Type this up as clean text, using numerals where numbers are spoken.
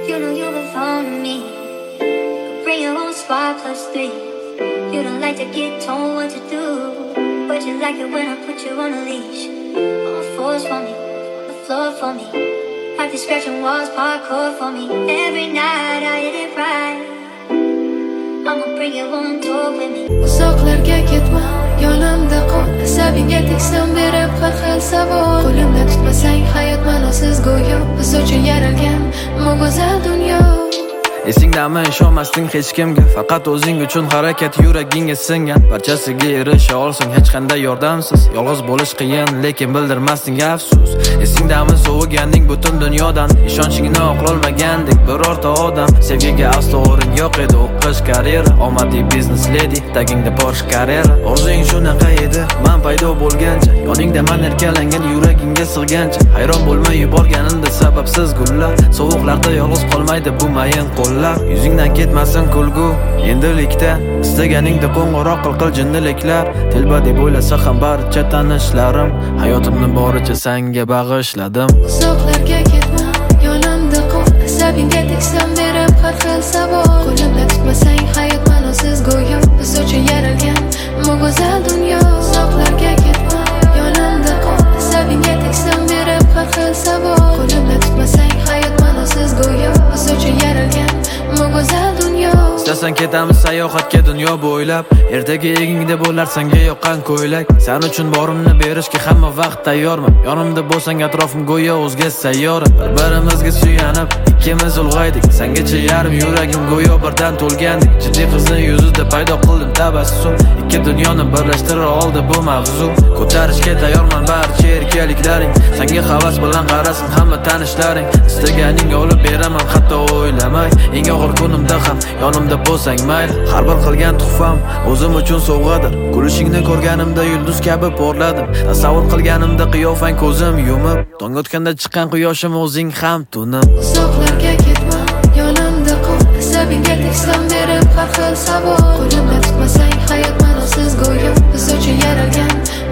You know you belong to me. Bring your own spot +3. You don't like to get told what to do, but you like it when I put you on a leash. On the floors for me, the floor for me. Like the scratching walls, parkour for me. Every night I hit it right. I'ma bring you on tour with me. Uzoqlarga ketma, yonimda qol. Asabingga teksam berib har xil savol. Qo'limda tutmasang hayot ma'nosiz go'yo. Biz uchun yaralgan bu go'zal dunyo. Esingdami ishonmasding hech kimga, faqat o'zing uchun harakat yuragingga singan. Barchasiga erisha olsang hech qanday yordamsiz. Yolg'iz bo'lish qiyin, lekin bildirmasding afsus. Esingdami sovuganding butun dunyodan, ishonchingni oqlolmagandek birorta odam. Sevgiga aslo o'rin yo'q edi, o'qish karyera, omadiy biznes lady, tagingda Porsche Carrera. Orzung shunaqa edi, men paydo bo'lgancha, yoningda men erkalangan yuragingga sig'gancha. Hayron bo'lmay yuborganimda sababsiz gullar, sovuqlarda yolg'iz qolmaydi bu mayin qo'l. Yuzingdan ketmasin kulgu endilikda, istaganingda qo'ng'iroq qil jinniliklar. Telba deb o'ylasa ham barcha tanishlarim, hayotimni boricha senga bag'ishladim. Uzoqlarga ketma, yonimda qol. Asabingga teksam berib har xil savol. Qo'limda tutmasang hayot ma'nosiz go'yo. Biz uchun yaralgan bu go'zal dunyo. Uzoqlarga ketma, yonimda qol. Asabingga teksam berib har xil savol. Qo'limda tutmasang hayot ma'nosiz go'yo. Biz uchun yaralgan bu go'zal dunyo. Istasan ketamiz sayohatga dunyo bo'ylab. Ertaga egingda bo'lar senga yoqqan ko'ylak. Sen uchun borimni berishga hamma vaqt tayyorman. Yonimda bo'lsang atrofim go'yo o'zga sayyora. Bir-birimizga suyanib ikkimiz ulg'aydik. Sengacha yarim yuragim go'yo birdan to'lgandek. Jiddiy qizning yuzida paydo qildim tabassum. Ikki dunyoni birlashtira oldi bu mavzu. Ko'tarishga tayyorman barcha erkaliklaring. Senga havas bilan qarasin hamma tanishlaring. Istaganing olib beraman hatto o'ylamay. Eng og'ir kunimda ham yonimda bo'lsang mayli. Har bir qilgan tuhfam o'zim uchun sovg'adir. Kulishingni ko'rganimda yulduz kabi porladim. Tasavvur qilganimda qiyofang ko'zim yumib, tong otganda chiqqan quyoshim o'zing ham tunim. Uzoqlarga ketma, yonimda qol. Asabingga teksam berib har xil savol. Qo'limda tutmasang hayot ma'nosiz go'yo. Biz uchun yaralgan